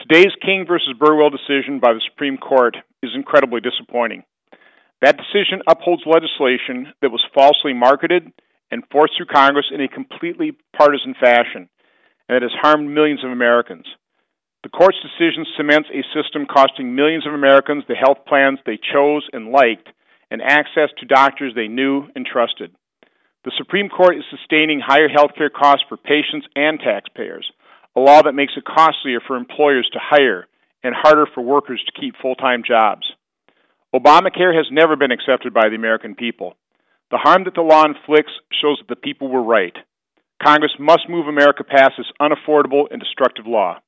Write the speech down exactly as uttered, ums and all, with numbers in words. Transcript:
Today's King versus Burwell decision by the Supreme Court is incredibly disappointing. That decision upholds legislation that was falsely marketed and forced through Congress in a completely partisan fashion, and that has harmed millions of Americans. The court's decision cements a system costing millions of Americans the health plans they chose and liked, and access to doctors they knew and trusted. The Supreme Court is sustaining higher health care costs for patients and taxpayers, a law that makes it costlier for employers to hire and harder for workers to keep full-time jobs. Obamacare has never been accepted by the American people. The harm that the law inflicts shows that the people were right. Congress must move America past this unaffordable and destructive law.